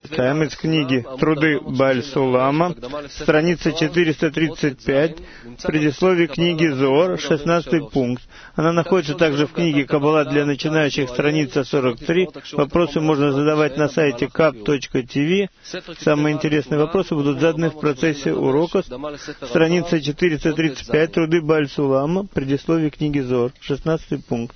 читаем из книги «Труды Бааль-Сулама», страница 435, предисловие книги Зоар, 16 пункт. Она находится также в книге «Каббала для начинающих», страница 43. Вопросы можно задавать на сайте kap.tv. Самые интересные вопросы будут заданы в процессе урока. Страница 435, «Труды Бааль-Сулама», предисловие книги Зоар, 16 пункт.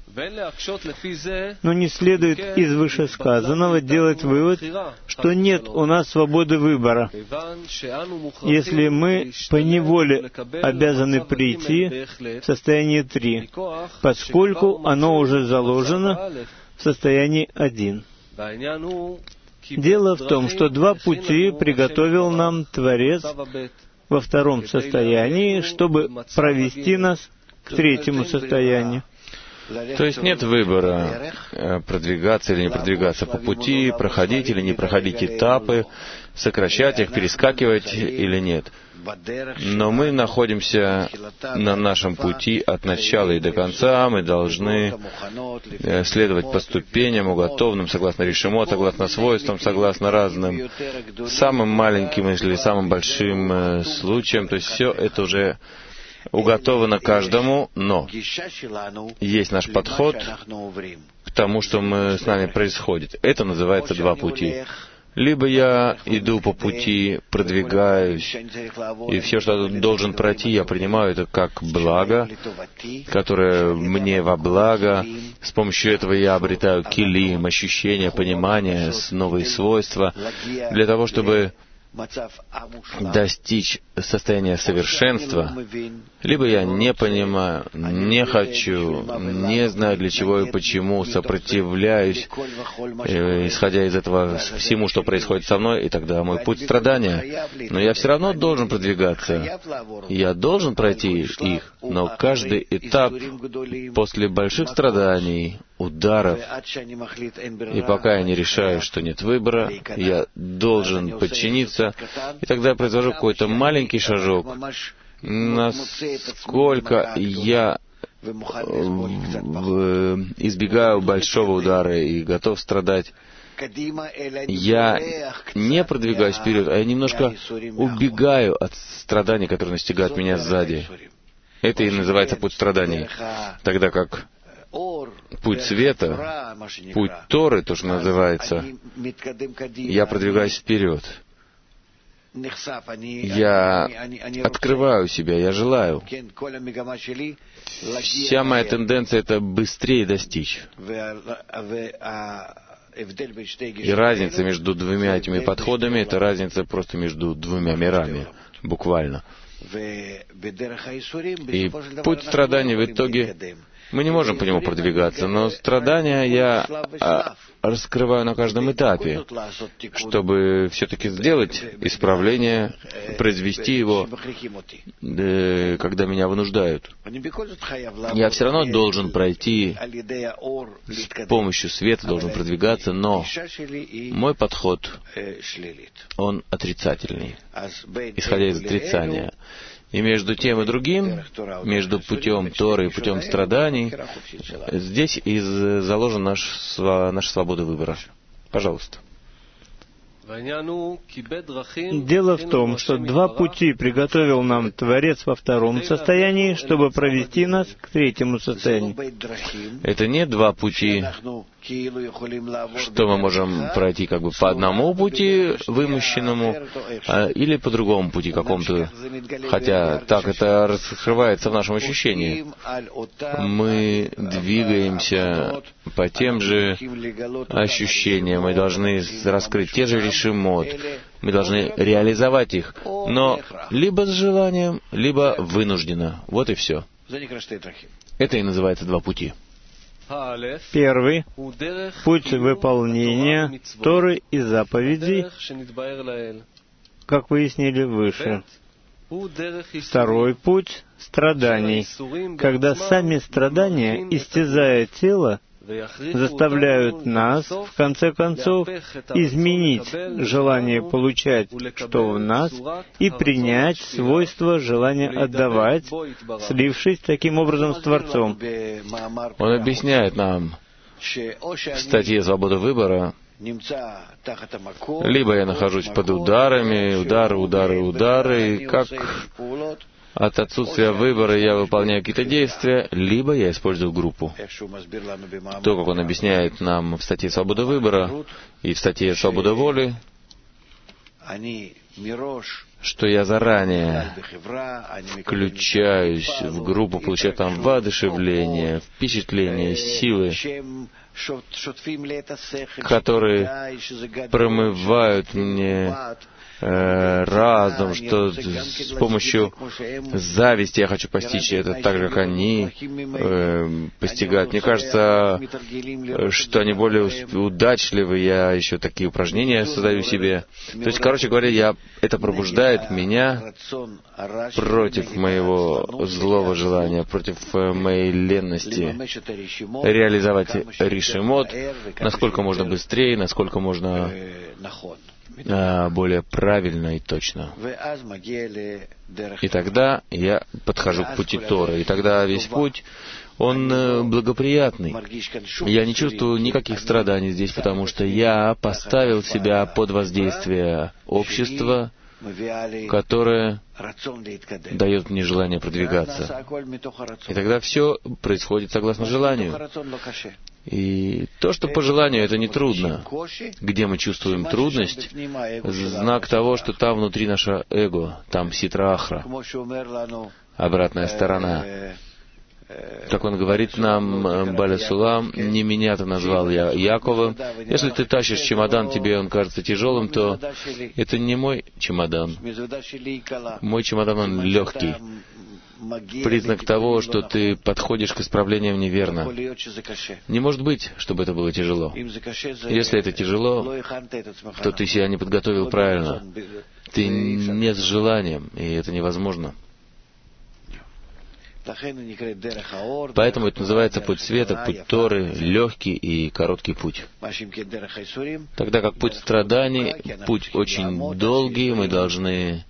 Но не следует из вышесказанного делать вывод, что нет у нас свободы выбора, если мы поневоле обязаны прийти в состояние 3, поскольку оно уже заложено в состоянии 1. Дело в том, что два пути приготовил нам Творец во втором состоянии, чтобы провести нас к третьему состоянию. То есть нет выбора, продвигаться или не продвигаться по пути, проходить или не проходить этапы, сокращать их, перескакивать или нет. Но мы находимся на нашем пути от начала и до конца. Мы должны следовать по ступеням, уготованным, согласно решимо, согласно свойствам, согласно разным, самым маленьким или самым большим случаям. То есть все это уже уготовано каждому, но есть наш подход к тому, что с нами происходит. Это называется два пути. Либо я иду по пути, продвигаюсь, и все, что я должен пройти, я принимаю это как благо, которое мне во благо. С помощью этого я обретаю килим, ощущения, понимание, новые свойства, для того, чтобы достичь состояния совершенства. Либо я не понимаю, не хочу, не знаю для чего и почему, сопротивляюсь, исходя из этого всему, что происходит со мной, и тогда мой путь страдания. Но я все равно должен продвигаться. Я должен пройти их, но каждый этап после больших страданий, ударов, и пока я не решаю, что нет выбора, я должен подчиниться, и тогда я произвожу какой-то маленький шажок, насколько я избегаю большого удара и готов страдать. Я не продвигаюсь вперед, а я немножко убегаю от страданий, которые настигают меня сзади. Это и называется путь страданий. Тогда как путь света, путь Торы, то, что называется, я продвигаюсь вперед. Я открываю себя, я желаю. Вся моя тенденция — это быстрее достичь. И разница между двумя этими подходами — это разница просто между двумя мирами, буквально. И путь страданий в итоге, мы не можем по нему продвигаться, но страдания я раскрываю на каждом этапе, чтобы все-таки сделать исправление, произвести его, когда меня вынуждают. Я все равно должен пройти с помощью света, должен продвигаться, но мой подход, он отрицательный, исходя из отрицания. И между тем и другим, между путем Торы и путем страданий, здесь и заложена наша свобода выбора. Пожалуйста. Дело в том, что два пути приготовил нам Творец во втором состоянии, чтобы провести нас к третьему состоянию. Это не два пути, что мы можем пройти как бы по одному пути вымощенному, или по другому пути какому-то, хотя так это раскрывается в нашем ощущении. Мы двигаемся по тем же ощущениям, мы должны раскрыть те же решимот, мы должны реализовать их, но либо с желанием, либо вынужденно. Вот и все. Это и называется два пути. Первый — путь выполнения Торы и заповедей, как выяснили выше. Второй путь — страданий, когда сами страдания, истязая тело, заставляют нас, в конце концов, изменить желание получать, что в нас, и принять свойство желания отдавать, слившись таким образом с Творцом. Он объясняет нам в статье «Свобода выбора», Либо я нахожусь под ударами, удары, и как от отсутствия выбора я выполняю какие-то действия, либо я использую группу. То, как он объясняет нам в статье «Свобода выбора» и в статье «Свобода воли», что я заранее включаюсь в группу, получаю там воодушевление, впечатление, силы, которые промывают мне разум, что с помощью зависти я хочу постичь это так же, как они постигают. Мне кажется, что они более удачливы, я еще такие упражнения создаю себе. То есть, короче говоря, это пробуждает меня против моего злого желания, против моей ленности реализовать ришимот насколько можно быстрее, насколько можно более правильно и точно. И тогда я подхожу к пути Торы. И тогда весь путь, он благоприятный. Я не чувствую никаких страданий здесь, потому что я поставил себя под воздействие общества, которое дает мне желание продвигаться. И тогда все происходит согласно желанию. И то, что по желанию, это не трудно. Где мы чувствуем трудность, знак того, что там внутри наше эго, там ситра ахра, обратная сторона. Как он говорит нам, Баля Сулам, не меня ты назвал я Яковом. Если ты тащишь чемодан, тебе он кажется тяжелым, то это не мой чемодан. Мой чемодан, он легкий. Признак того, что ты подходишь к исправлениям неверно. Не может быть, чтобы это было тяжело. Если это тяжело, то ты себя не подготовил правильно. Ты не с желанием, и это невозможно. Поэтому это называется путь света, путь Торы, легкий и короткий путь. Тогда как путь страданий, путь очень долгий, мы должны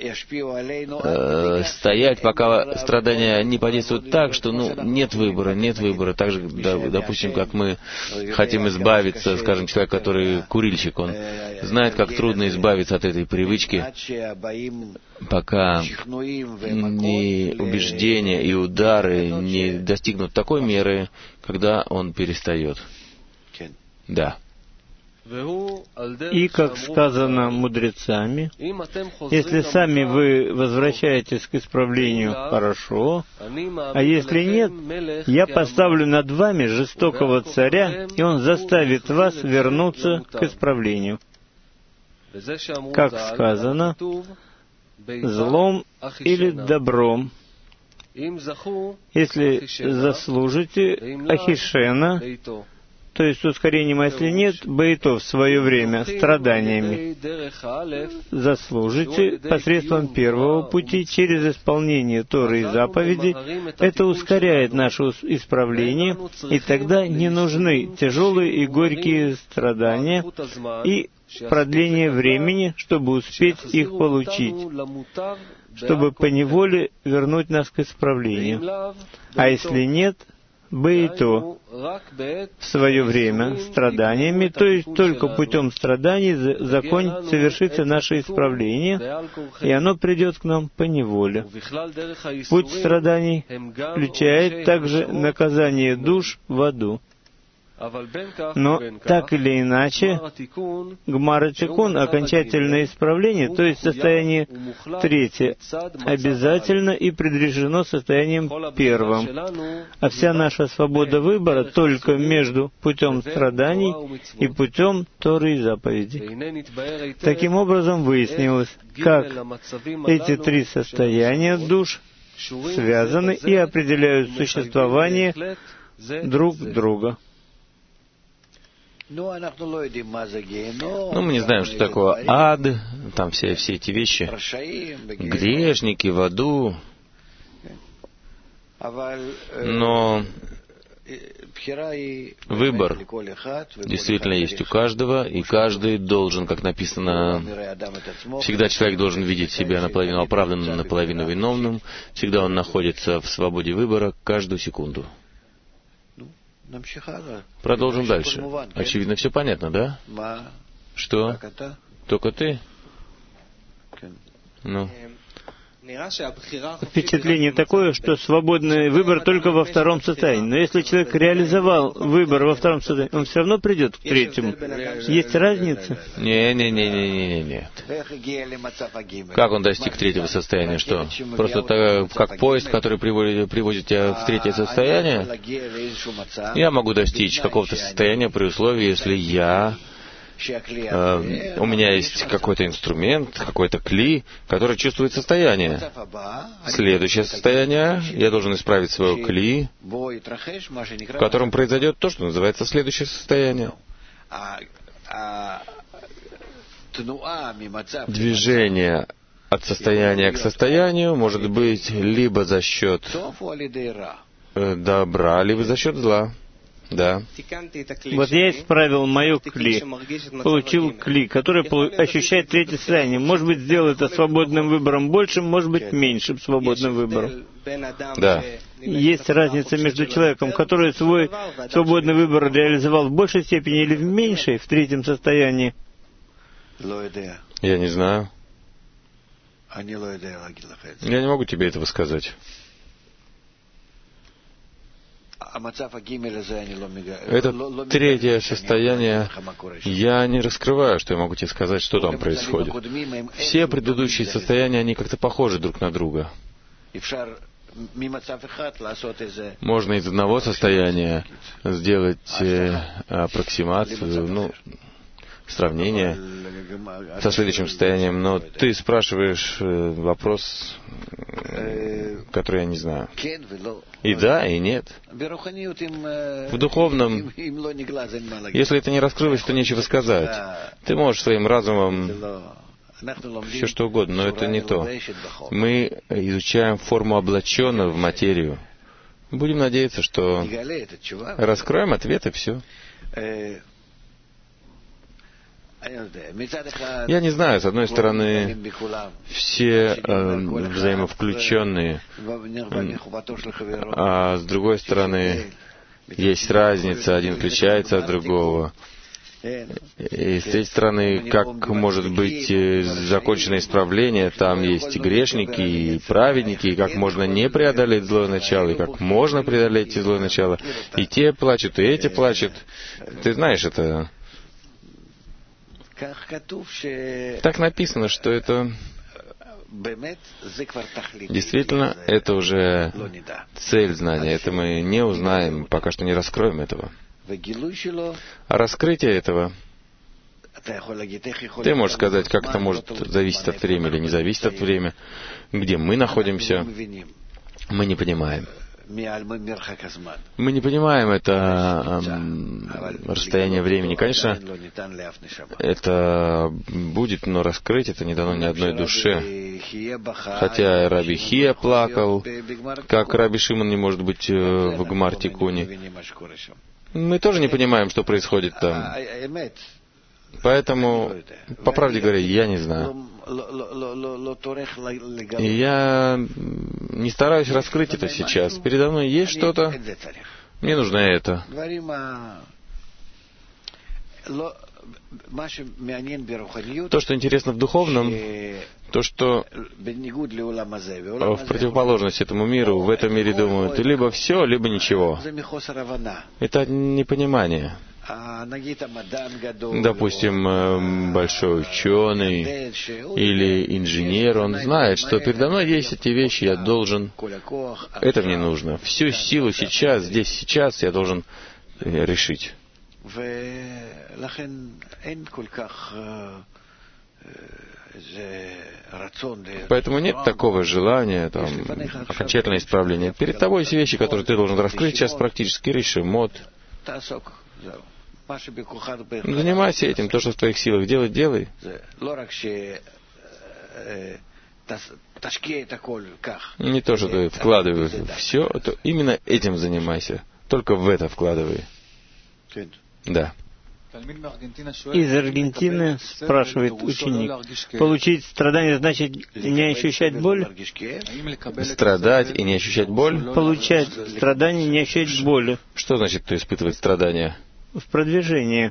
стоять, пока страдания не подействуют так, что нет выбора. Так же, допустим, как мы хотим избавиться, скажем, человек, который курильщик, он знает, как трудно избавиться от этой привычки, пока не убеждения и удары не достигнут такой меры, когда он перестает. Да. И, как сказано мудрецами, если сами вы возвращаетесь к исправлению, хорошо, а если нет, я поставлю над вами жестокого царя, и он заставит вас вернуться к исправлению. Как сказано, злом или добром. Если заслужите Ахишена, то есть ускорением, а если нет, бейто в свое время, страданиями. Заслужите посредством первого пути, через исполнение Торы и заповедей. Это ускоряет наше исправление, и тогда не нужны тяжелые и горькие страдания и продление времени, чтобы успеть их получить, чтобы поневоле вернуть нас к исправлению. А если нет, бейто в свое время страданиями, то есть только путем страданий совершится наше исправление, и оно придет к нам по неволе. Путь страданий включает также наказание душ в аду. Но так или иначе, Гмара Тикун, окончательное исправление, то есть состояние третье, обязательно и предрешено состоянием первым. А вся наша свобода выбора только между путем страданий и путем Торы и заповедей. Таким образом выяснилось, как эти три состояния душ связаны и определяют существование друг друга. Мы не знаем, что такое ад, там все эти вещи. Грешники в аду. Но выбор действительно есть у каждого, и каждый должен, как написано, всегда человек должен видеть себя наполовину оправданным, наполовину виновным. Всегда он находится в свободе выбора каждую секунду. Продолжим дальше. Очевидно, все понятно, да? Что? Только ты? Ну. Впечатление такое, что свободный выбор только во втором состоянии. Но если человек реализовал выбор во втором состоянии, он все равно придет к третьему. Есть разница? Не. Как он достиг третьего состояния? Что? Просто как поезд, который приводит тебя в третье состояние? Я могу достичь какого-то состояния при условии, если у меня есть какой-то инструмент, какой-то кли, который чувствует состояние. Следующее состояние, я должен исправить свое кли, в котором произойдет то, что называется следующее состояние. Движение от состояния к состоянию может быть либо за счет добра, либо за счет зла. Да. Вот я исправил мое кли, получил кли, который ощущает третье состояние. Может быть, сделал это свободным выбором большим, может быть, меньшим свободным выбором. Да. Есть разница между человеком, который свой свободный выбор реализовал в большей степени или в меньшей, в третьем состоянии. Я не знаю. Я не могу тебе этого сказать. Это третье состояние, я не раскрываю, что я могу тебе сказать, что там происходит. Все предыдущие состояния, они как-то похожи друг на друга. Можно из одного состояния сделать аппроксимацию, сравнение со следующим состоянием, но ты спрашиваешь вопрос, который я не знаю. И да, и нет. В духовном, если это не раскрылось, то нечего сказать. Ты можешь своим разумом все что угодно, но это не то. Мы изучаем форму облаченную в материю. Будем надеяться, что раскроем ответ и все. Я не знаю, с одной стороны, все взаимовключенные, а с другой стороны, есть разница, один отличается от другого. И с третьей стороны, как может быть закончено исправление, там есть и грешники, и праведники, и как можно не преодолеть злое начало, и как можно преодолеть злое начало. И те плачут, и эти плачут. Ты знаешь это. Так написано, что это действительно, это уже цель знания. Это мы не узнаем, пока что не раскроем этого. А раскрытие этого, ты можешь сказать, как это может зависеть от времени или не зависеть от времени, где мы находимся, мы не понимаем. Мы не понимаем это расстояние времени. Конечно, это будет, но раскрыть это не дано ни одной душе. Хотя Раби Хия плакал, как Раби Шимон не может быть в Гмар Тикуне. Мы тоже не понимаем, что происходит там. Поэтому, по правде говоря, я не знаю. И я не стараюсь раскрыть это сейчас. Передо мной есть что-то, мне нужно это. То, что интересно в духовном, то, что в противоположность этому миру, в этом мире думают либо все, либо ничего. Это непонимание. Допустим, большой ученый или инженер, он знает, что передо мной есть эти вещи, я должен, это мне нужно. Всю силу сейчас, здесь, сейчас я должен решить. Поэтому нет такого желания, окончательное исправление. Перед тобой есть вещи, которые ты должен раскрыть сейчас практически, решимот. Занимайся этим, то, что в твоих силах делать, делай. Не то, что ты вкладываешь все, то именно этим занимайся. Только в это вкладывай. Да. Из Аргентины спрашивает ученик: получить страдание значит не ощущать боль? Страдать и не ощущать боль? Получать страдание, не ощущать боли. Что значит, кто испытывает страдания? В продвижении.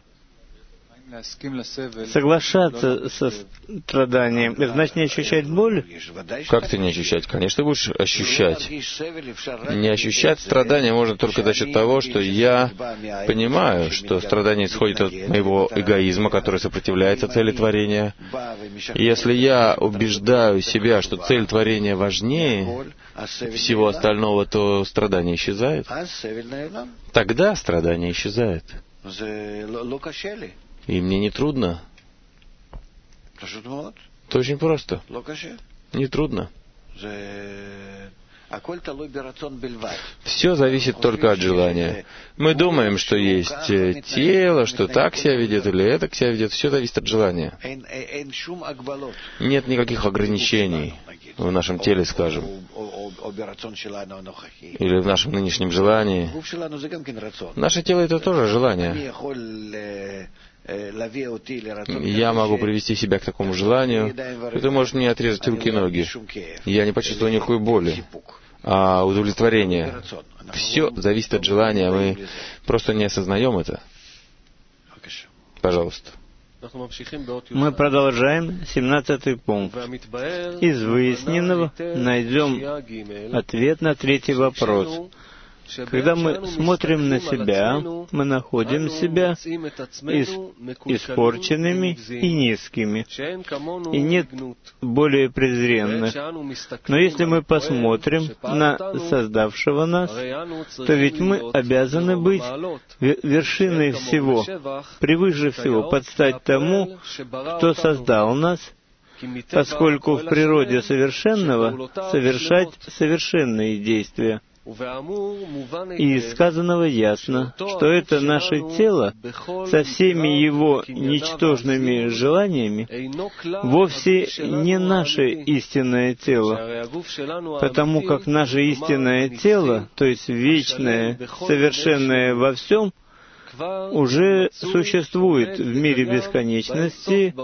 Соглашаться со страданием, это значит не ощущать боль? Как ты не ощущать? Конечно, будешь ощущать. Не ощущать страдания можно только за счет того, что я понимаю, что страдание исходит от моего эгоизма, который сопротивляется цели творения. И если я убеждаю себя, что цель творения важнее всего остального, то страдание исчезает. Тогда страдание исчезает. И мне не трудно. Это очень просто. Не трудно. Все зависит только от желания. Мы думаем, что есть тело, что так себя ведет или это себя ведет. Все зависит от желания. Нет никаких ограничений в нашем теле, скажем, или в нашем нынешнем желании. Наше тело — это тоже желание. Я могу привести себя к такому желанию, и ты можешь мне отрезать руки и ноги. Я не почувствую никакой боли, а удовлетворение. Все зависит от желания, мы просто не осознаем это. Пожалуйста. Мы продолжаем 17-й пункт. Из выясненного найдем ответ на третий вопрос. Когда мы смотрим на себя, мы находим себя испорченными и низкими, и нет более презренных. Но если мы посмотрим на создавшего нас, то ведь мы обязаны быть вершиной всего, превыше всего, подстать тому, кто создал нас, поскольку в природе совершенного совершать совершенные действия. И из сказанного ясно, что это наше тело со всеми его ничтожными желаниями вовсе не наше истинное тело, потому как наше истинное тело, то есть вечное, совершенное во всем, уже существует в мире бесконечности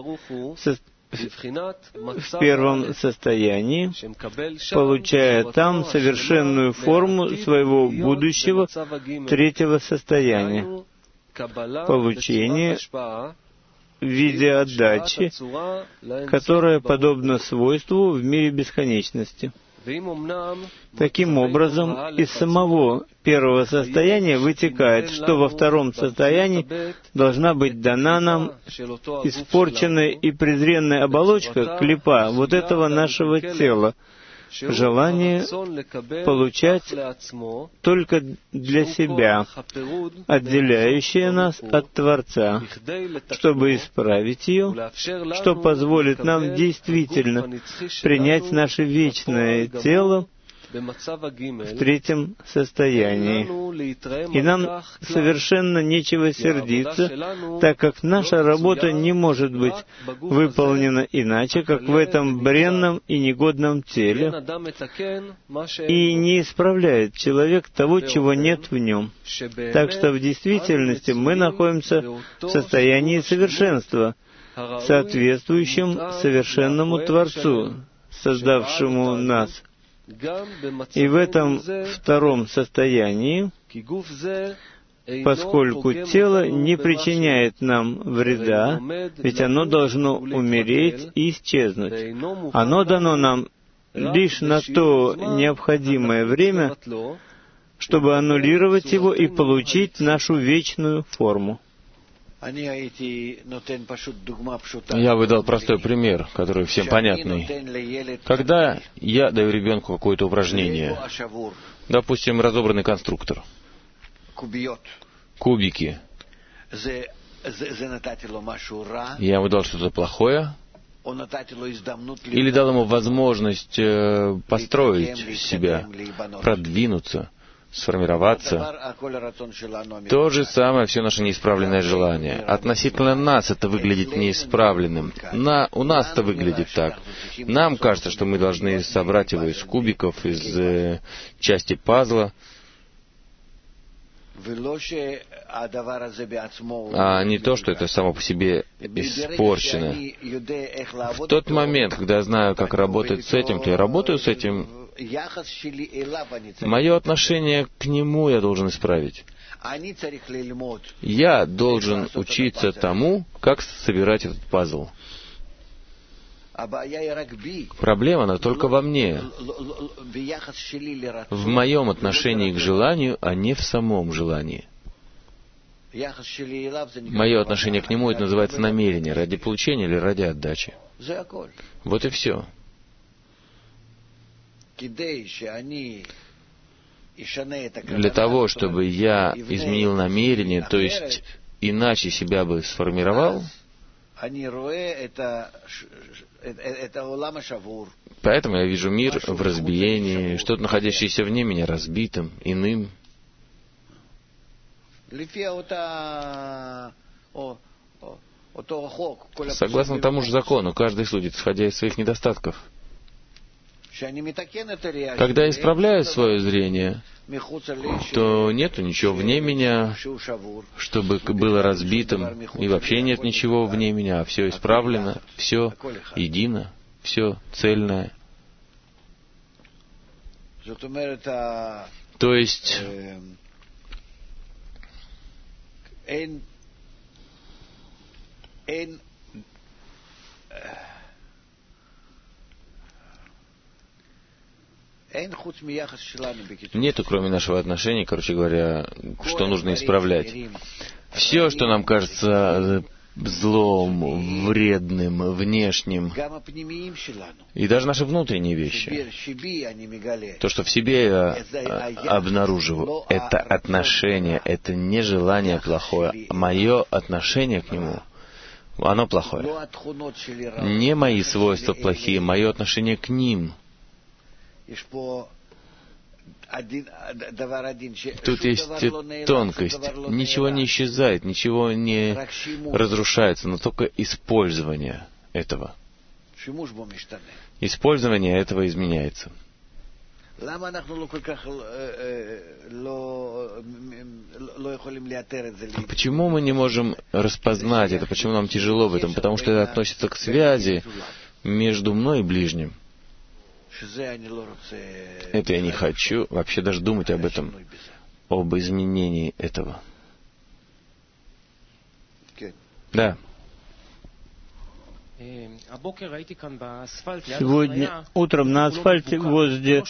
в первом состоянии, получая там совершенную форму своего будущего третьего состояния, получение в виде отдачи, которая подобна свойству в мире бесконечности. Таким образом, из самого первого состояния вытекает, что во втором состоянии должна быть дана нам испорченная и презренная оболочка, клипа вот этого нашего тела, желание получать только для себя, отделяющее нас от Творца, чтобы исправить ее, что позволит нам действительно принять наше вечное тело в третьем состоянии. И нам совершенно нечего сердиться, так как наша работа не может быть выполнена иначе, как в этом бренном и негодном теле, и не исправляет человек того, чего нет в нем. Так что в действительности мы находимся в состоянии совершенства, соответствующем совершенному Творцу, создавшему нас. И в этом втором состоянии, поскольку тело не причиняет нам вреда, ведь оно должно умереть и исчезнуть. Оно дано нам лишь на то необходимое время, чтобы аннулировать его и получить нашу вечную форму. Я бы дал простой пример, который всем понятный. Когда я даю ребенку какое-то упражнение, допустим, разобранный конструктор, кубики, я ему дал что-то плохое, или дал ему возможность построить себя, продвинуться, сформироваться. То же самое все наше неисправленное желание. Относительно нас это выглядит неисправленным. У нас это выглядит так. Нам кажется, что мы должны собрать его из кубиков, из части пазла. а не то, что это само по себе испорчено. В тот момент, когда я знаю, как работать с этим, то я работаю с этим. Мое отношение к нему я должен исправить. Я должен учиться тому, как собирать этот пазл. Проблема, она только во мне, в моем отношении к желанию, а не в самом желании. Мое отношение к нему, это называется намерение, ради получения или ради отдачи. Вот и все. Для того, чтобы я изменил намерение, то есть иначе себя бы сформировал, поэтому я вижу мир в разбиении, что-то, находящееся вне меня, разбитым, иным. Согласно тому же закону, каждый судит, исходя из своих недостатков. Когда я исправляю свое зрение, то нету ничего вне меня, чтобы было разбитым, и вообще нет ничего вне меня, все исправлено, все едино, все цельное. То есть нету, кроме нашего отношения, короче говоря, что нужно исправлять. Все, что нам кажется злом, вредным, внешним, и даже наши внутренние вещи, то, что в себе я обнаруживаю, это отношение, это не желание плохое, а мое отношение к нему, оно плохое. Не мои свойства плохие, мое отношение к ним. Тут есть тонкость. Ничего не исчезает, ничего не разрушается, но только использование этого. Использование этого изменяется. Почему мы не можем распознать это? Почему нам тяжело в этом? Потому что это относится к связи между мной и ближним. Это я не хочу вообще даже думать об этом, об изменении этого. Да. Сегодня утром на асфальте возле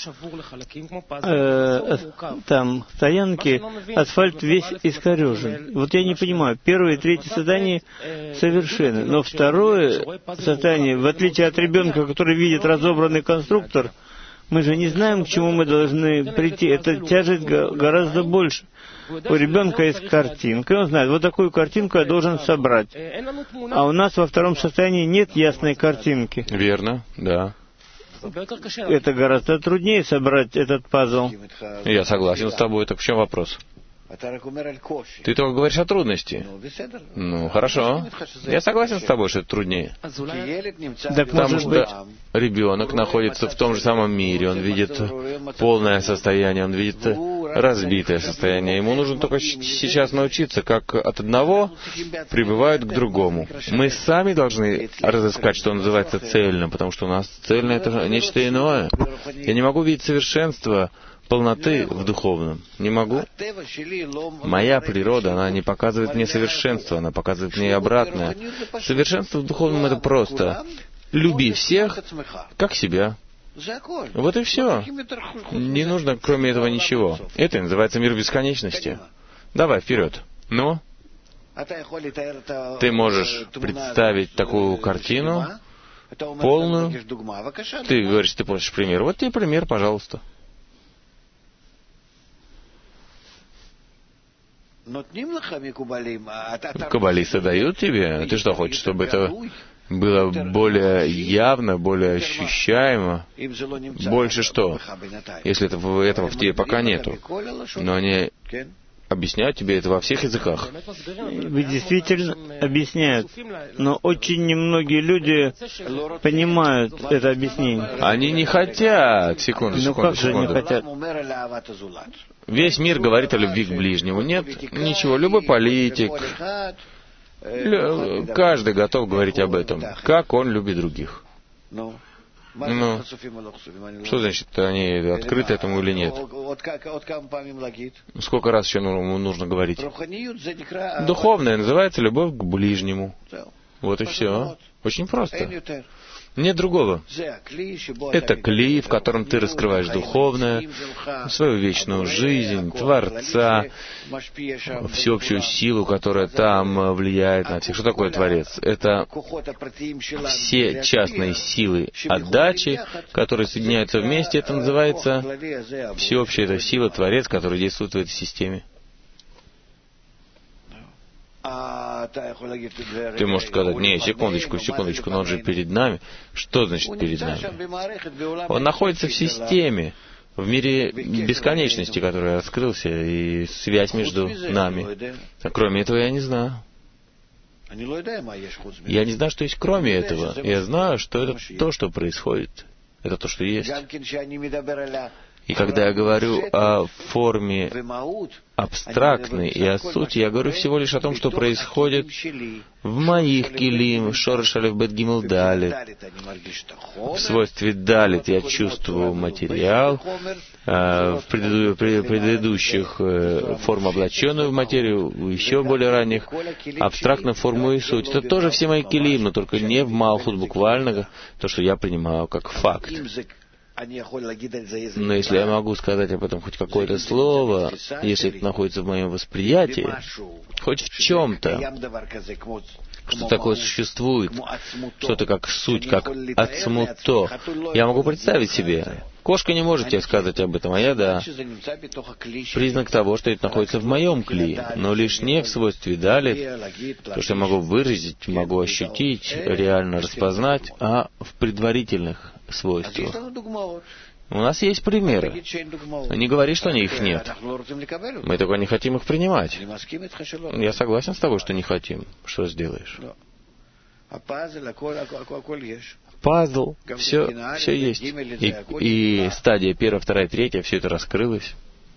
там стоянки асфальт весь искорежен. Вот я не понимаю, первое и третье создание совершенны, но второе создание, в отличие от ребенка, который видит разобранный конструктор, мы же не знаем, к чему мы должны прийти. Эта тяжесть гораздо больше. У ребенка есть картинка, он знает, вот такую картинку я должен собрать. А у нас во втором состоянии нет ясной картинки. Верно, да. Это гораздо труднее собрать этот пазл. Я согласен с тобой, так в чем вопрос? Ты только говоришь о трудности. Ну, хорошо. Я согласен с тобой, что это труднее. Потому что ребенок находится в том же самом мире, он видит полное состояние, он видит разбитое состояние. Ему нужно только сейчас научиться, как от одного прибывают к другому. Мы сами должны разыскать, что называется, цельным, потому что у нас цельное — это нечто иное. Я не могу видеть совершенство, полноты в духовном. Не могу. Моя природа, она не показывает мне совершенство, она показывает мне обратное. Совершенство в духовном — это просто люби всех, как себя. Вот и все. Не нужно, кроме этого, ничего. Это называется мир бесконечности. Давай, вперед. Ну? Ты можешь представить такую картину, полную. Ты говоришь, ты просишь пример. Вот тебе пример, пожалуйста. Каббалисты дают тебе? Ты что, хочешь, чтобы это было более явно, более ощущаемо? Больше что? Если этого в тебе пока нету. Но они объясняют тебе это во всех языках. Вы действительно объясняют, но очень немногие люди понимают это объяснение. Они не хотят. Секунду. Как же не хотят? Весь мир говорит о любви к ближнему. Нет ничего. Любой политик, каждый готов говорить об этом, как он любит других. Ну, что значит, они открыты этому или нет? Сколько раз еще нужно говорить? Духовное называется любовь к ближнему. Вот и все. Очень просто. Нет другого. Это клей, в котором ты раскрываешь духовное, свою вечную жизнь, Творца, всеобщую силу, которая там влияет на всех. Что такое Творец? Это все частные силы отдачи, которые соединяются вместе. Это называется всеобщая эта сила, Творец, который действует в этой системе. Ты можешь сказать, не, секундочку, но он же перед нами. Что значит перед нами? Он находится в системе, в мире бесконечности, который раскрылся, и связь между нами. А кроме этого я не знаю. Я не знаю, что есть кроме этого. Я знаю, что это то, что происходит. Это то, что есть. И когда я говорю о форме абстрактной и о сути, я говорю всего лишь о том, что происходит в моих килим, шореш алеф бет гимел далит. В свойстве далит я чувствую материал, в предыдущих форму облаченную в материю, еще более ранних, абстрактную форму и суть. Это тоже все мои килим, но только не в малхут буквально, то, что я принимаю как факт. Но если я могу сказать об этом хоть какое-то слово, если это находится в моем восприятии, хоть в чем-то, что такое существует, что-то как суть, как ацмуто, я могу представить себе. Кошка не может тебе сказать об этом, а я да. Признак того, что это находится в моем кли, но лишь не в свойстве далит, то, что я могу выразить, могу ощутить, реально распознать, а в предварительных свойствах. У нас есть примеры. Не говори, что их нет. Мы только не хотим их принимать. Я согласен с тобой, что не хотим. Что сделаешь? Пазл, все есть. И стадия 1, 2, 3, все это раскрылось.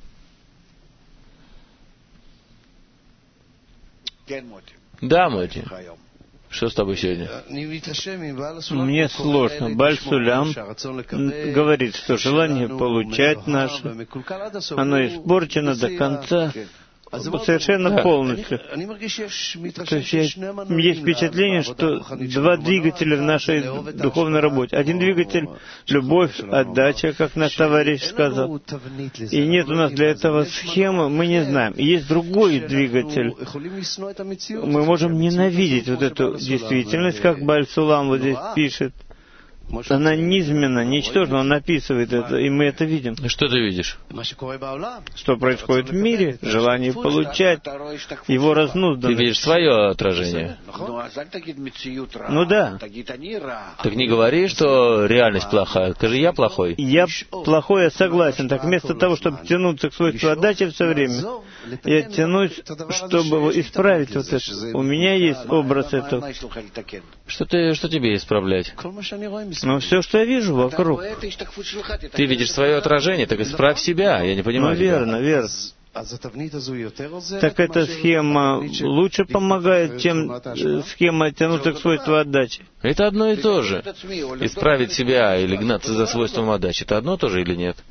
Да, Моти. Что с тобой сегодня? Мне сложно. Баль Сулам говорит, что желание получать наше, оно испорчено до конца, совершенно полностью. То есть есть впечатление, что два двигателя в нашей духовной работе. Один двигатель — любовь, отдача, как наш товарищ сказал. И нет у нас для этого схемы, мы не знаем. И есть другой двигатель. Мы можем ненавидеть вот эту действительность, как Баль Сулам вот здесь пишет. Она низменна, ничтожна, он описывает это, и мы это видим. Что ты видишь? Что происходит в мире, желание получать, его разнузданность. Ты видишь свое отражение. Ну да. Так не говори, что реальность плохая. Скажи, я плохой. Я плохой, я согласен. Так вместо того, чтобы тянуться к свойству отдачи все время, я тянусь, чтобы исправить вот это. У меня есть образ этого. Что тебе исправлять? Но все, что я вижу вокруг. Ты видишь свое отражение, так исправь себя. Я не понимаю. Ну, верно, верно. Так эта схема лучше помогает, чем схема тянуться к свойству отдачи. Это одно и то же. Исправить себя или гнаться за свойством отдачи, это одно и то же или нет?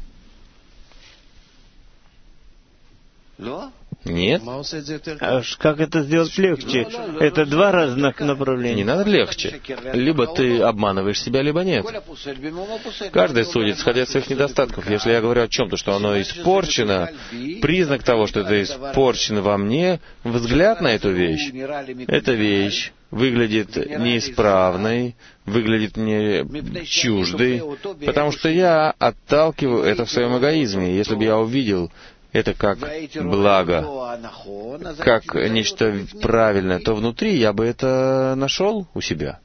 Нет? А как это сделать легче? Это два разных направления. Не надо легче. Либо ты обманываешь себя, либо нет. Каждый судит, исходя из своих недостатков. Если я говорю о чем-то, что оно испорчено, признак того, что это испорчено во мне, взгляд на эту вещь. Эта вещь выглядит неисправной, выглядит мне чуждой, потому что я отталкиваю это в своем эгоизме. Если бы я увидел это как благо, как нечто правильное, то внутри я бы это нашел у себя.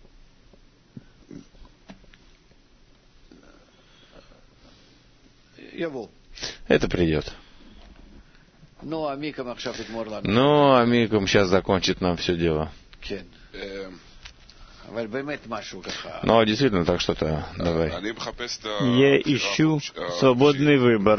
Это придет. Ну, а Микам сейчас закончит нам все дело. Но действительно так что-то, давай. Я ищу свободный выбор.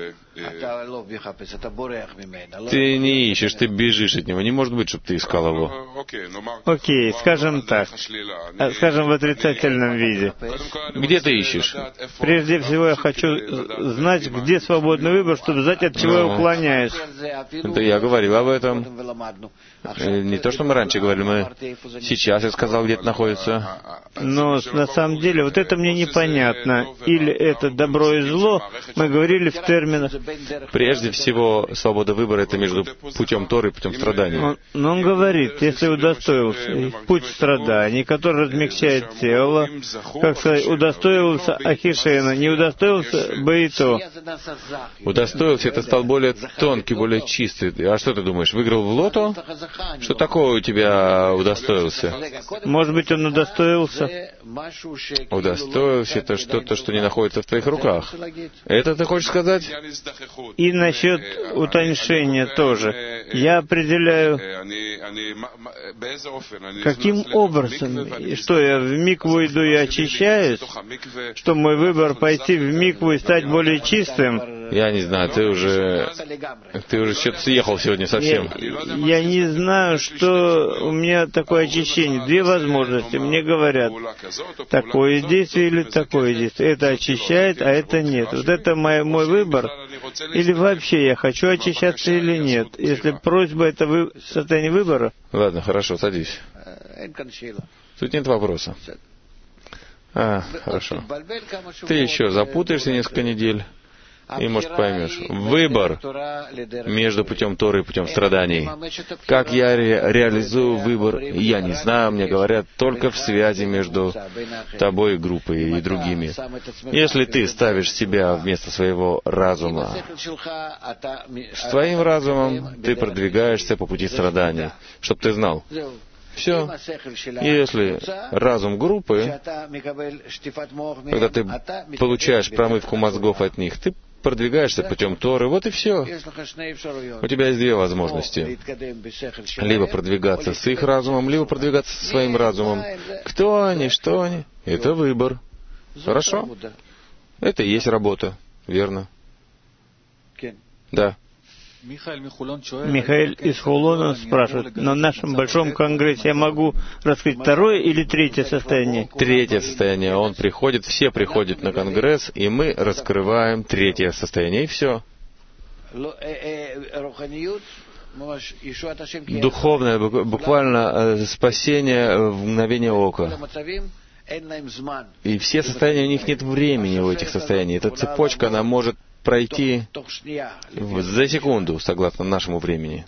Ты не ищешь, ты бежишь от него. Не может быть, чтобы ты искал его. Окей, скажем так. Скажем в отрицательном виде. Где ты ищешь? Прежде всего, я хочу знать, где свободный выбор, чтобы знать, от чего я уклоняюсь. Это я говорил об этом. Не то, что мы раньше говорили, мы сейчас я сказал, где это находится. Но на самом деле, вот это мне непонятно. Или это добро и зло, мы говорили в терминах. Прежде всего, свобода выбора — это между путем Торы и путем страданий. Но он говорит, если удостоился путь страданий, который размягчает тело, как сказать, удостоился Ахишена, не удостоился Баито. Удостоился — это стал более тонкий, более чистый. А что ты думаешь, выиграл в лото? Что такое у тебя удостоился? Может быть, он удостоился? Удостоился — это что-то, что не находится в твоих руках. Это ты хочешь сказать? И насчет утоньшения тоже. Я определяю, каким образом, что я в микву иду и очищаюсь, что мой выбор пойти в микву и стать более чистым. Я не знаю, ты уже что-то съехал сегодня совсем. Я не знаю, что у меня такое очищение. Две возможности. Мне говорят, такое действие или такое действие. Это очищает, а это нет. Вот это мой выбор. Или вообще я хочу очищаться или нет. Если просьба — это состояние выбора. Ладно, хорошо, садись. Тут нет вопроса. Хорошо. Ты еще запутаешься несколько недель. И, может, поймешь. Выбор между путем Торы и путем страданий. Как я реализую выбор, я не знаю, мне говорят, только в связи между тобой и группой и другими. Если ты ставишь себя вместо своего разума, с твоим разумом ты продвигаешься по пути страданий, чтобы ты знал. Все. Если разум группы, когда ты получаешь промывку мозгов от них, ты продвигаешься путем Торы, вот и все. У тебя есть две возможности. Либо продвигаться с их разумом, либо продвигаться со своим разумом. Кто они, что они? Это выбор. Хорошо? Это и есть работа. Верно? Да. Михаил из Хулона спрашивает, на нашем большом конгрессе я могу раскрыть второе или третье состояние? Третье состояние. Он приходит, все приходят на конгресс, и мы раскрываем третье состояние, и все. Духовное, буквально спасение в мгновение ока. И все состояния, у них нет времени в этих состояниях. Эта цепочка, она может пройти за секунду, согласно нашему времени.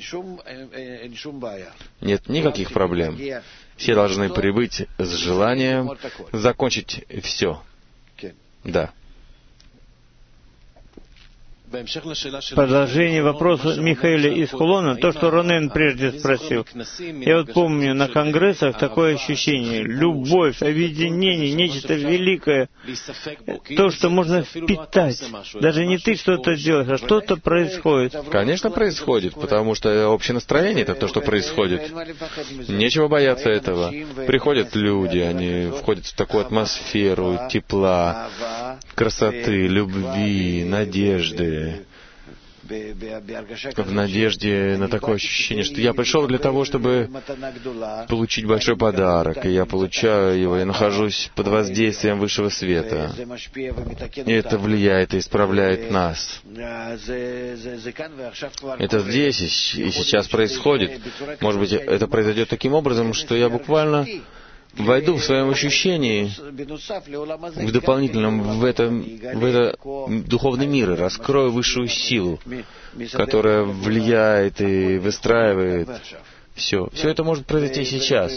Нет никаких проблем. Все должны прибыть с желанием закончить все. Да. Продолжение вопроса Михаила из Хулона, то, что Ронен прежде спросил. Я вот помню, на конгрессах такое ощущение, любовь, объединение, нечто великое, то, что можно впитать. Даже не ты что-то делаешь, а что-то происходит. Конечно, происходит, потому что общее настроение — это то, что происходит. Нечего бояться этого. Приходят люди, они входят в такую атмосферу тепла, красоты, любви, надежды. В надежде на такое ощущение, что я пришел для того, чтобы получить большой подарок, и я получаю его, я нахожусь под воздействием высшего света. И это влияет и исправляет нас. Это здесь и сейчас происходит. Может быть, это произойдет таким образом, что я буквально войду в своем ощущении в дополнительном, в это духовный мир, и раскрою высшую силу, которая влияет и выстраивает все. Все это может произойти сейчас.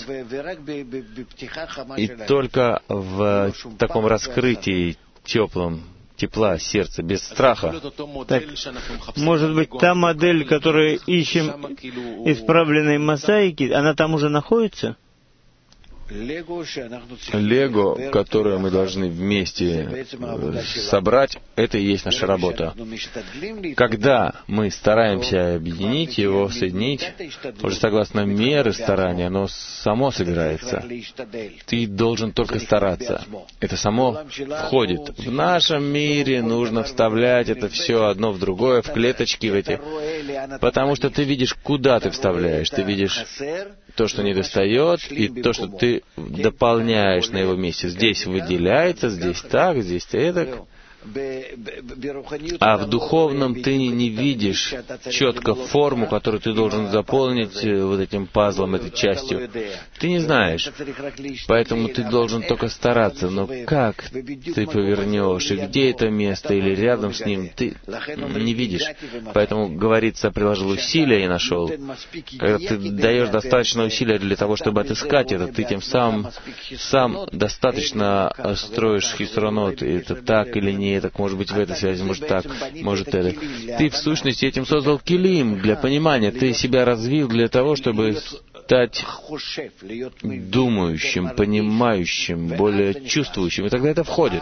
И только в таком раскрытии теплом, тепла сердца, без страха. Так, может быть, та модель, которую ищем, исправленной мозаики, она там уже находится? Лего, которое мы должны вместе собрать, это и есть наша работа. Когда мы стараемся объединить его, соединить, уже согласно меры старания, оно само собирается. Ты должен только стараться. Это само входит. В нашем мире нужно вставлять это все одно в другое, в клеточки в эти, потому что ты видишь, куда ты вставляешь. Ты видишь то, что недостает, и то, что ты дополняешь на его месте. Здесь выделяется, здесь так, здесь эдак. А в духовном ты не видишь четко форму, которую ты должен заполнить вот этим пазлом, этой частью. Ты не знаешь. Поэтому ты должен только стараться. Но как ты повернешь, и где это место, или рядом с ним, ты не видишь. Поэтому, говорится, приложил усилия и нашел. Когда ты даешь достаточно усилия для того, чтобы отыскать это, ты тем самым сам достаточно строишь хисронот. Это так или не так, может быть, в этой связи, может так, может это. Ты, в сущности, этим создал килим для понимания. Ты себя развил для того, чтобы стать думающим, понимающим, более чувствующим. И тогда это входит.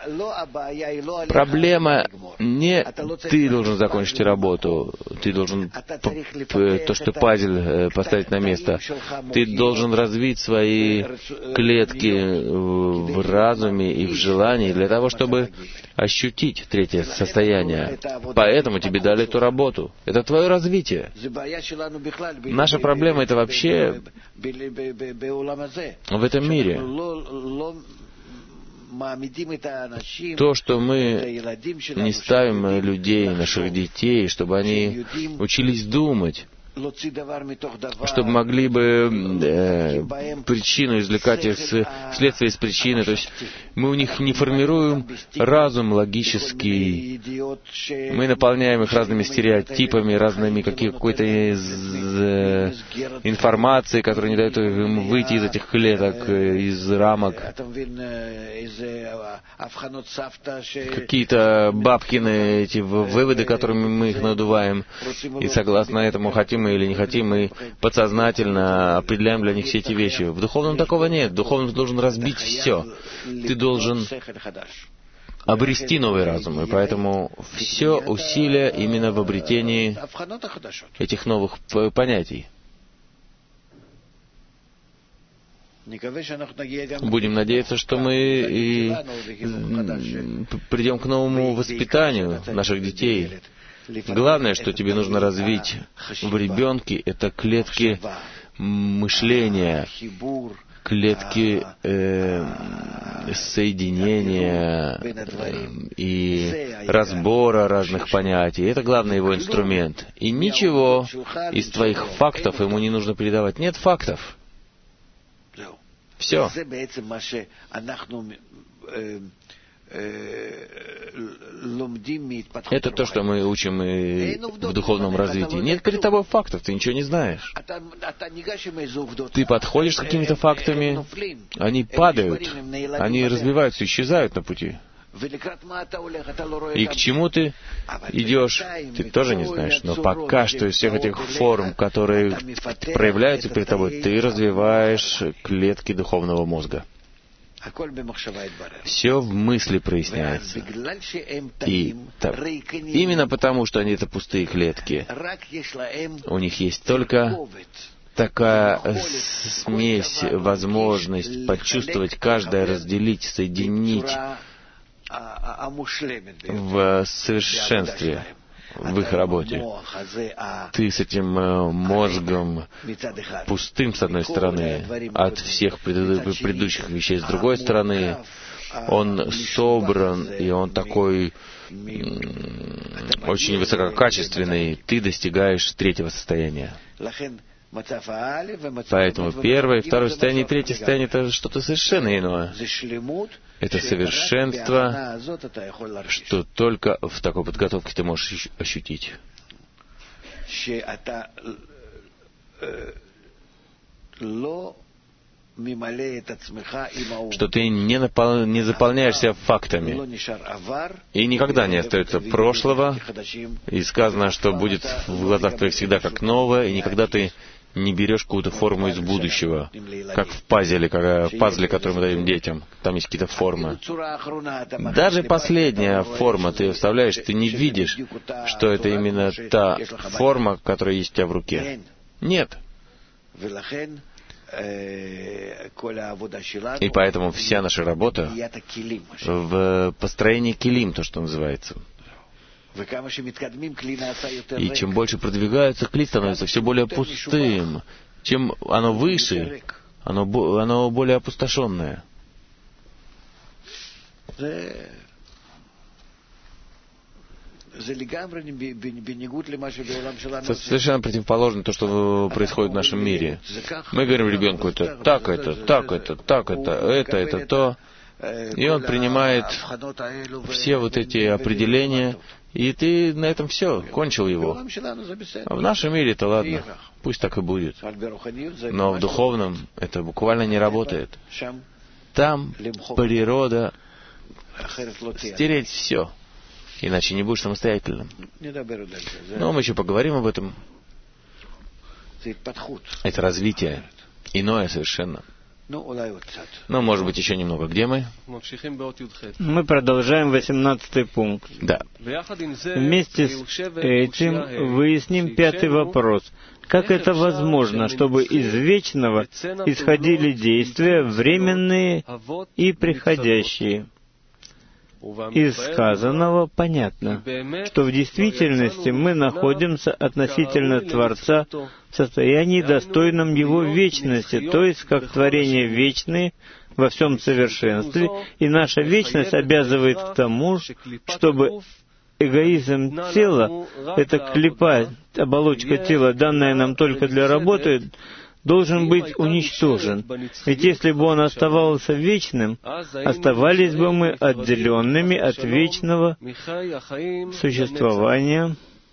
Проблема не ты должен закончить работу, ты должен то, что пазл, поставить на место. Ты должен развить свои клетки в разуме и в желании для того, чтобы ощутить третье состояние. Поэтому тебе дали эту работу. Это твое развитие. Наша проблема — это вообще в этом мире. То, что мы не ставим людей, наших детей, чтобы они учились думать, чтобы могли бы причину извлекать следствие из причины. То есть мы у них не формируем разум логический, мы наполняем их разными стереотипами, разными какой-то информацией, которая не дает им выйти из этих клеток, из рамок. Какие-то бабкины эти выводы, которыми мы их надуваем, и согласно этому хотим мы или не хотим, мы подсознательно определяем для них все эти вещи. В духовном такого нет. В духовном ты должен разбить все. Ты должен обрести новый разум. И поэтому все усилия именно в обретении этих новых понятий. Будем надеяться, что мы и придем к новому воспитанию наших детей. Главное, что тебе нужно развить в ребенке, это клетки мышления, клетки соединения и разбора разных понятий. Это главный его инструмент. И ничего из твоих фактов ему не нужно передавать. Нет фактов. Все. Это то, что мы учим и в духовном развитии. Нет перед тобой фактов, ты ничего не знаешь. Ты подходишь с какими-то фактами, они падают, они разбиваются, исчезают на пути. И к чему ты идешь, ты тоже не знаешь. Но пока что из всех этих форм, которые проявляются перед тобой, ты развиваешь клетки духовного мозга. Все в мысли проясняется. И именно потому, что они — это пустые клетки, у них есть только такая смесь, возможность почувствовать каждое, разделить, соединить в совершенствуе в их работе. Ты с этим мозгом пустым, с одной стороны, от всех предыдущих вещей, с другой стороны, он собран, и он такой очень высококачественный, ты достигаешь третьего состояния. Поэтому первое, второе состояние, третье состояние — это что-то совершенно иное. Это совершенство, что только в такой подготовке ты можешь ощутить. Что ты не заполняешься фактами. И никогда не остается прошлого. И сказано, что будет в глазах твоих всегда как новое. И никогда ты не берешь какую-то форму из будущего, как в пазле, который мы даем детям. Там есть какие-то формы. Даже последняя форма, ты ее вставляешь, ты не видишь, что это именно та форма, которая есть у тебя в руке. Нет. И поэтому вся наша работа в построении килим, то, что называется. И чем больше продвигается, кли становится все более пустым. Чем оно выше, оно более опустошенное. Это совершенно противоположно то, что происходит в нашем мире. Мы говорим ребенку, это так, это так, это так, это то. И он принимает все вот эти определения, и ты на этом все, кончил его. А в нашем мире это ладно, пусть так и будет. Но в духовном это буквально не работает. Там природа стереть все, иначе не будешь самостоятельным. Но мы еще поговорим об этом. Это развитие, иное совершенно. Но, может быть, еще немного. Где мы? Мы продолжаем 18-й пункт. Да. Вместе с этим выясним 5-й вопрос. Как это возможно, чтобы из вечного исходили действия временные и приходящие? Из сказанного понятно, что в действительности мы находимся относительно Творца в состоянии, достойном Его вечности, то есть как творения вечные во всем совершенстве, и наша вечность обязывает к тому, чтобы эгоизм тела, эта клипа, оболочка тела, данная нам только для работы, должен быть уничтожен. Ведь если бы он оставался вечным, оставались бы мы отделенными от вечного существования.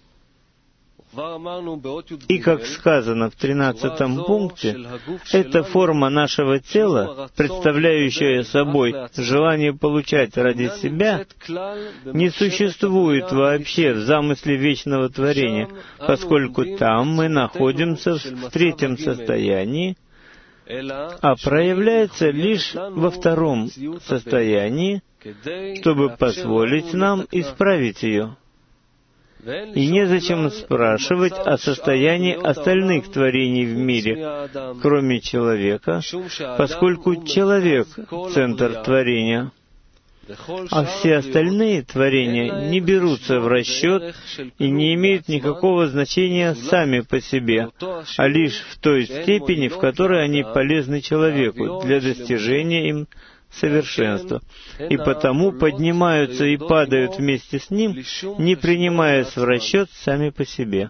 И, как сказано в 13 пункте, эта форма нашего тела, представляющая собой желание получать ради себя, не существует вообще в замысле вечного творения, поскольку там мы находимся в третьем состоянии, а проявляется лишь во втором состоянии, чтобы позволить нам исправить ее. И незачем спрашивать о состоянии остальных творений в мире, кроме человека, поскольку человек — центр творения, а все остальные творения не берутся в расчет и не имеют никакого значения сами по себе, а лишь в той степени, в которой они полезны человеку для достижения им совершенства, и потому поднимаются и падают вместе с ним, не принимаясь в расчет сами по себе.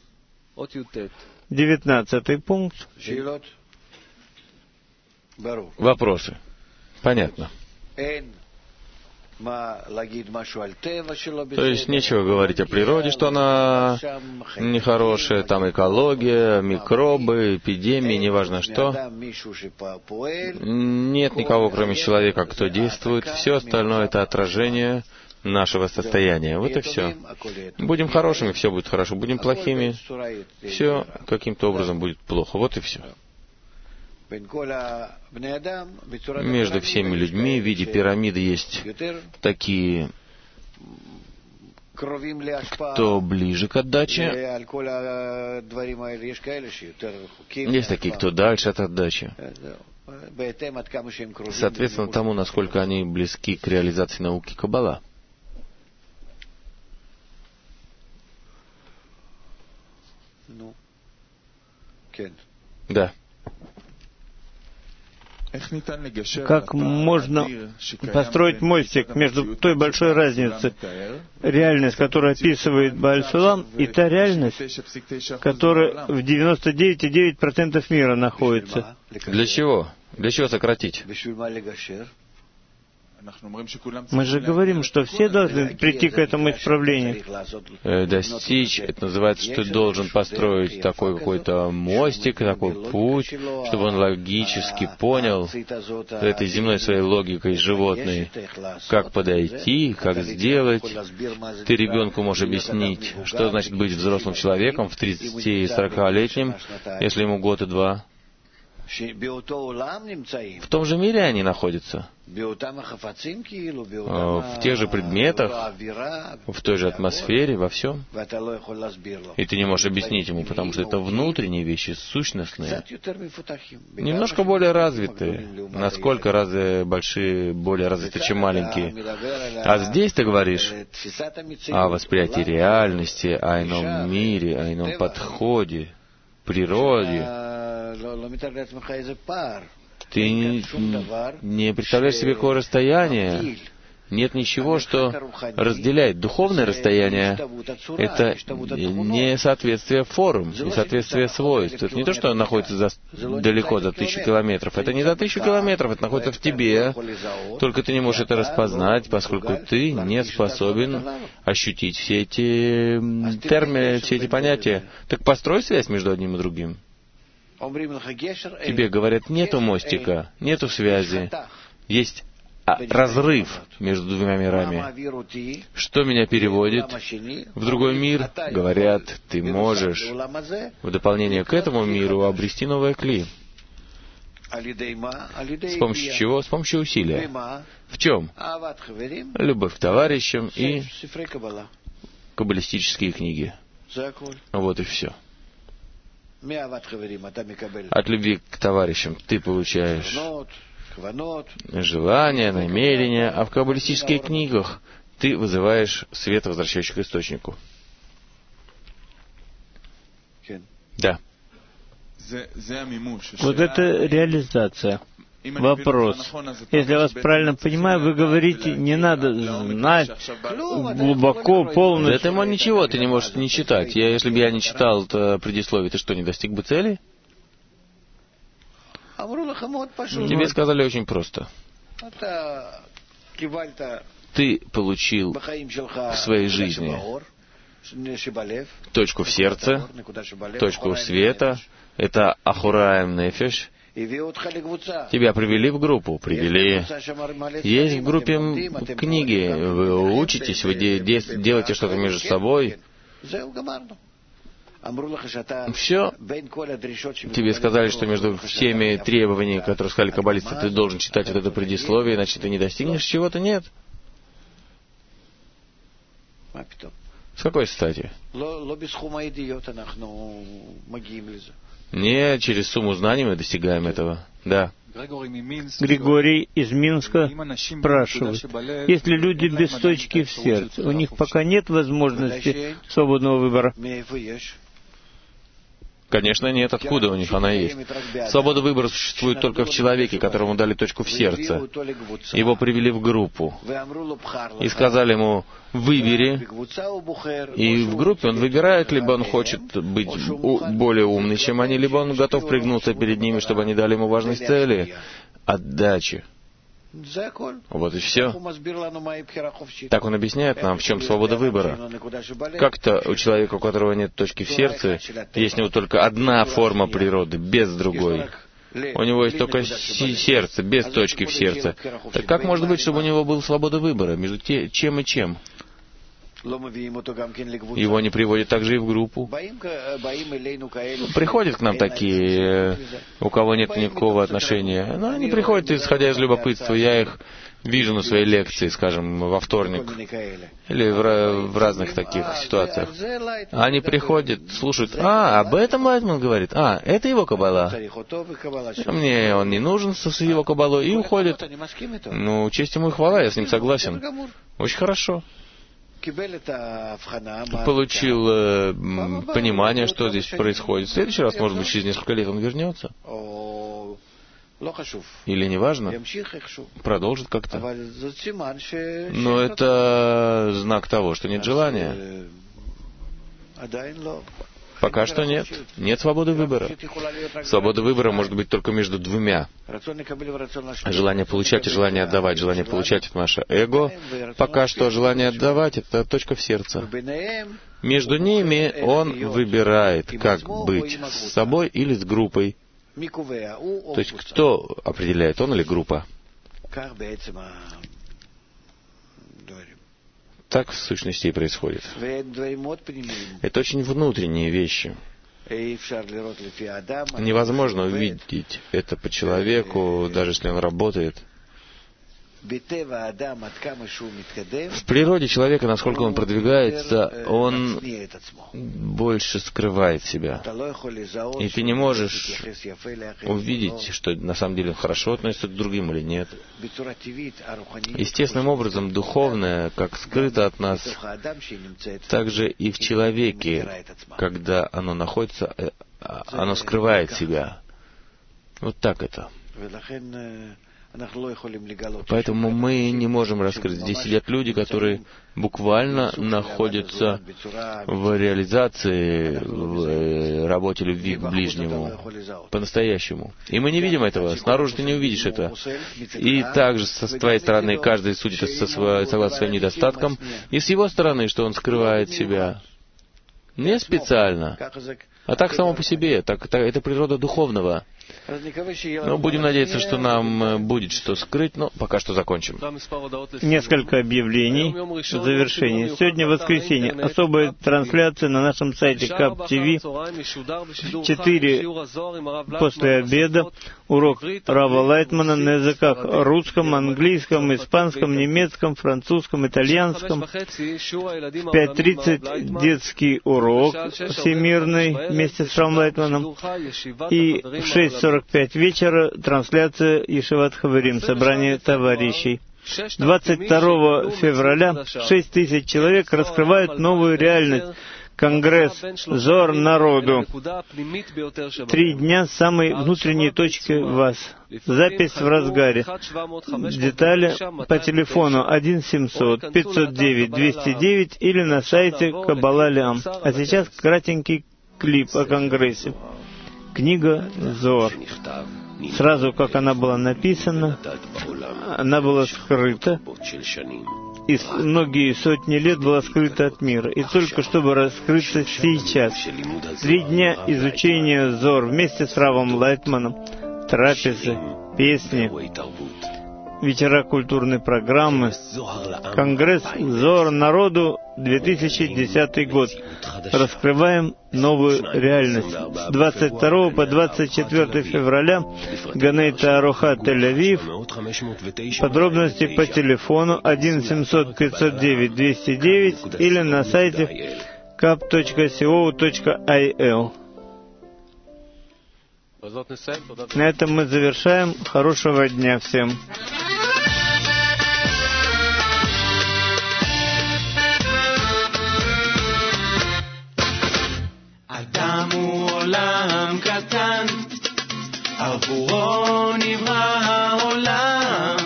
19 пункт. Вопросы. Понятно. То есть нечего говорить о природе, что она нехорошая, там экология, микробы, эпидемии, неважно что. Нет никого, кроме человека, кто действует. Все остальное — это отражение нашего состояния. Вот и все. Будем хорошими, все будет хорошо. Будем плохими, все каким-то образом будет плохо. Вот и все. Между всеми людьми в виде пирамиды есть такие, кто ближе к отдаче, есть такие, кто дальше от отдачи. Соответственно тому, насколько они близки к реализации науки Каббала. Да. Как можно построить мостик между той большой разницей, реальность, которую описывает Бааль Сулам, и та реальность, которая в 99,9% мира находится? Для чего? Для чего сократить? Мы же говорим, что все должны прийти к этому исправлению. Достичь, это называется, что ты должен построить такой какой-то мостик, такой путь, чтобы он логически понял этой земной своей логикой животной, как подойти, как сделать. Ты ребенку можешь объяснить, что значит быть взрослым человеком в 30-40-летнем, если ему год и два. В том же мире они находятся, в тех же предметах, в той же атмосфере, во всем. И ты не можешь объяснить ему, потому что это внутренние вещи, сущностные, немножко более развитые. Насколько большие, более развитые, чем маленькие. А здесь ты говоришь о восприятии реальности, о ином мире, о ином подходе, природе. Ты не представляешь себе какое расстояние. Нет ничего, что разделяет. Духовное расстояние — это несоответствие форм, несоответствие свойств. Это не то, что находится далеко за 1000 километров. Это не за 1000 километров, это находится в тебе. Только ты не можешь это распознать, поскольку ты не способен ощутить все эти термины, все эти понятия. Так построй связь между одним и другим. Тебе говорят, нету мостика, нету связи, есть разрыв между двумя мирами. Что меня переводит в другой мир? Говорят, ты можешь в дополнение к этому миру обрести новое кли. С помощью чего? С помощью усилия. В чем? Любовь к товарищам и каббалистические книги. Вот и все. От любви к товарищам ты получаешь желания, намерения, а в каббалистических книгах ты вызываешь свет, возвращающий к источнику. Да. Вот это реализация. Вопрос. Если я вас правильно понимаю, вы говорите, не надо знать глубоко, полностью. Да этому ничего ты не можешь не читать. Если бы я не читал это предисловие, ты что, не достиг бы цели? Тебе сказали очень просто. Ты получил в своей жизни точку в сердце, точку света. Это Ахураем Нефеш. Тебя привели в группу, Есть в группе книги, вы учитесь, вы делаете что-то между собой. Все. Тебе сказали, что между всеми требованиями, которые сказали каббалисты, ты должен читать вот это предисловие, иначе ты не достигнешь чего-то. Нет. С какой стати? Не через сумму знаний мы достигаем этого. Да. Григорий из Минска спрашивает, если люди без точки в сердце, у них пока нет возможности свободного выбора? Конечно, нет. Откуда у них она есть? Свобода выбора существует только в человеке, которому дали точку в сердце. Его привели в группу и сказали ему, выбери. И в группе он выбирает, либо он хочет быть более умный, чем они, либо он готов пригнуться перед ними, чтобы они дали ему важность цели — отдачи. Вот и все. Так он объясняет нам, в чем свобода выбора. Как-то у человека, у которого нет точки в сердце, есть у него только одна форма природы, без другой. У него есть только сердце, без точки в сердце. Так как может быть, чтобы у него была свобода выбора между чем и чем? Его не приводят также и в группу. Приходят к нам такие, у кого нет никакого отношения. Но они приходят, исходя из любопытства. Я их вижу на своей лекции, скажем, во вторник. Или в разных таких ситуациях. Они приходят, слушают. Об этом Лайтман говорит. Это его каббала. Мне он не нужен с его каббалой. И уходит. Честь ему и хвала, я с ним согласен. Очень хорошо. Получил понимание, что здесь происходит. В следующий раз, может быть, через несколько лет он вернется. Или неважно, продолжит как-то. Но это знак того, что нет желания. Пока что нет. Нет свободы выбора. Свобода выбора может быть только между двумя. Желание получать и желание отдавать. Желание получать — это наше эго. Пока что желание отдавать — это точка в сердце. Между ними он выбирает, как быть с собой или с группой. То есть кто определяет, он или группа? Так в сущности и происходит. Это очень внутренние вещи. Невозможно увидеть это по человеку, даже если он работает. В природе человека, насколько он продвигается, он больше скрывает себя. И ты не можешь увидеть, что на самом деле он хорошо относится к другим или нет. Естественным образом, духовное, как скрыто от нас, также и в человеке, когда оно находится, оно скрывает себя. Вот так это. Поэтому мы не можем раскрыть. Здесь сидят люди, которые буквально находятся в реализации, в работе любви к ближнему, по-настоящему. И мы не видим этого. Снаружи ты не увидишь это. И также с твоей стороны каждый судит согласно своим недостаткам. И с его стороны, что он скрывает себя. Не специально, а так само по себе. Это природа духовного. Но будем надеяться, что нам будет что скрыть, но пока что закончим. Несколько объявлений в завершении. Сегодня воскресенье. Особая трансляция на нашем сайте КАП ТВ. 4 после обеда. Урок Рава Лайтмана на языках русском, английском, испанском, немецком, французском, итальянском. В 5:30 детский урок всемирный вместе с Равом Лайтманом. И в 6:45 вечера трансляция Ешиват Хаверим, собрание товарищей. 22 февраля 6000 человек раскрывают новую реальность. Конгресс «Зор народу». 3 дня самой внутренней точки вас. Запись в разгаре. Детали по телефону 1-700-509-209 или на сайте Каббала Лям. А сейчас кратенький клип о Конгрессе. Книга Зор. Сразу как она была написана, она была скрыта, и многие сотни лет была скрыта от мира, и только чтобы раскрыться сейчас. 3 дня изучения Зор вместе с Равом Лайтманом, трапезы, песни, вечера культурной программы, Конгресс Зор народу, 2010 год. Раскрываем новую реальность. С 22 по 24 февраля Ганей Тааруха, Тель-Авив. Подробности по телефону 1-700-509-209 или на сайте kap.co.il. На этом мы завершаем. Хорошего дня всем. אדם הוא עולם קטן, עבורו נברא העולם.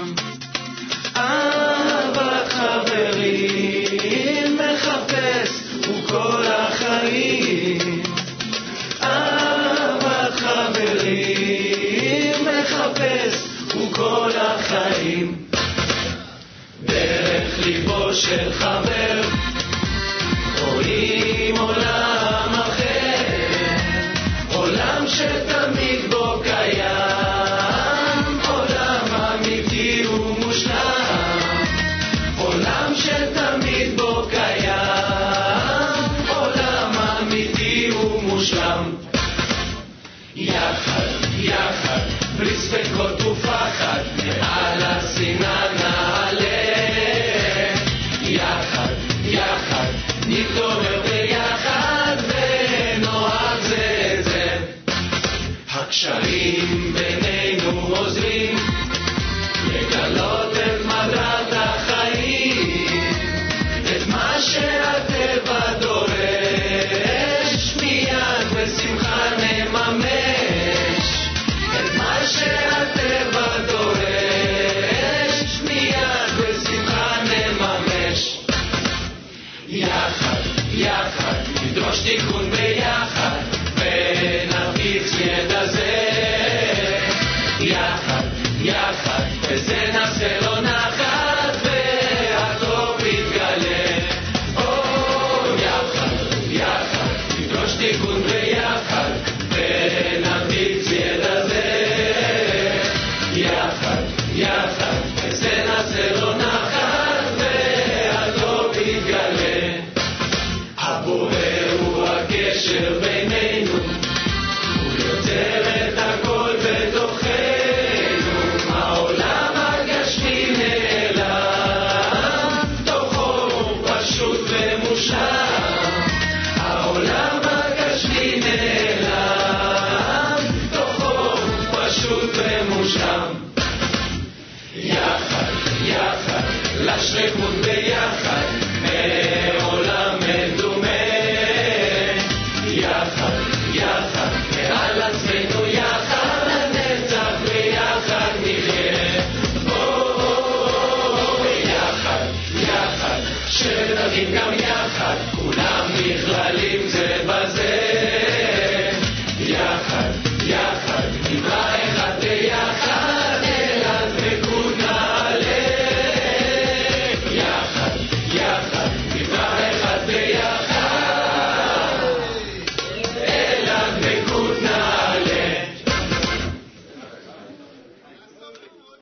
אהבת חברים מחפש הוא כל החיים. אהבת חברים מחפש הוא כל החיים. דרך ליבו של חבר רואים עולם עולם שתמיד בו קיים, עולם אמיתי ומושלם, עולם שתמיד בו קיים, עולם אמיתי ומושלם. יחד, יחד, בלי ספקות ופחד, מעל השנאה נעלה. יחד, יחד, נתעורר ביחד. לשלמות ביחד, מעולם מדומה. יחד, יחד, מעל עצמנו יחד, לנצח ביחד נחיה. יחד, יחד, שנבין גם יחד, כולם נכללים זה